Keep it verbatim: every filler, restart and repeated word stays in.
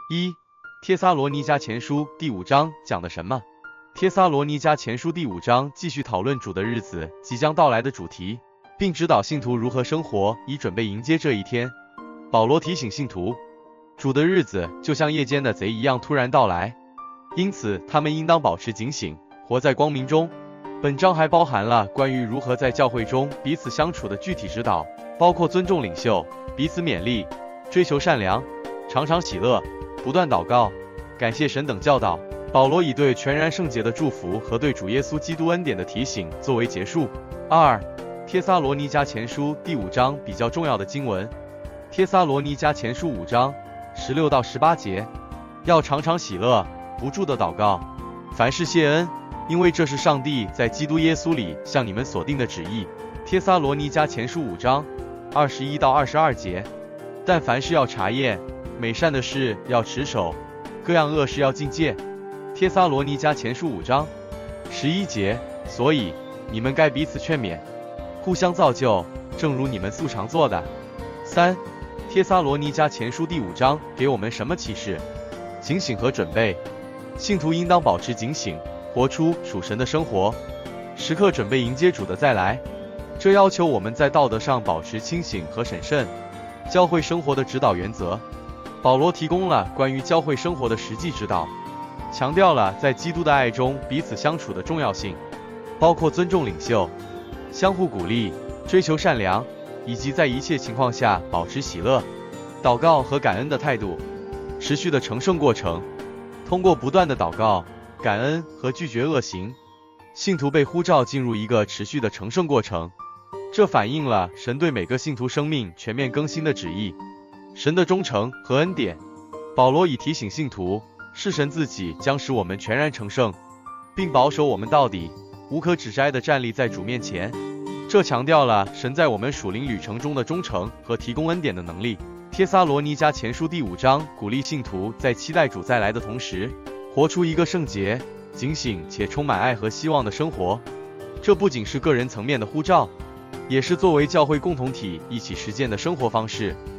一、帖撒罗尼迦前书第五章讲的什么？帖撒罗尼迦前书第五章继续讨论主的日子即将到来的主题，并指导信徒如何生活，以准备迎接这一天。保罗提醒信徒，主的日子就像夜间的贼一样突然到来，因此他们应当保持警醒，活在光明中。本章还包含了关于如何在教会中彼此相处的具体指导，包括尊重领袖，彼此勉励，追求善良，常常喜乐，不断祷告，感谢神等教导。保罗以对全然圣洁的祝福和对主耶稣基督恩典的提醒作为结束。二、帖撒罗尼迦前书第五章比较重要的经文。帖撒罗尼迦前书五章十六到十八节，要常常喜乐，不住的祷告，凡事谢恩，因为这是上帝在基督耶稣里向你们所定的旨意。帖撒罗尼迦前书五章二十一到二十二节，但凡事要查验，美善的事要持守，各样恶事要禁戒。帖撒罗尼迦前书五章十一节，所以你们该彼此劝勉，互相造就，正如你们素常做的。三、帖撒罗尼迦前书第五章给我们什么启示？警醒和准备。信徒应当保持警醒，活出属神的生活，时刻准备迎接主的再来。这要求我们在道德上保持清醒和审慎。教会生活的指导原则，保罗提供了关于教会生活的实际指导，强调了在基督的爱中彼此相处的重要性，包括尊重领袖，相互鼓励，追求善良，以及在一切情况下保持喜乐、祷告和感恩的态度。持续的成圣过程，通过不断的祷告、感恩和拒绝恶行，信徒被呼召进入一个持续的成圣过程。这反映了神对每个信徒生命全面更新的旨意，神的忠诚和恩典。保罗已提醒信徒，是神自己将使我们全然成圣，并保守我们到底，无可指摘地站立在主面前。这强调了神在我们属灵旅程中的忠诚和提供恩典的能力。帖撒罗尼迦前书第五章鼓励信徒在期待主再来的同时，活出一个圣洁、警醒且充满爱和希望的生活。这不仅是个人层面的呼召，也是作为教会共同体一起实践的生活方式。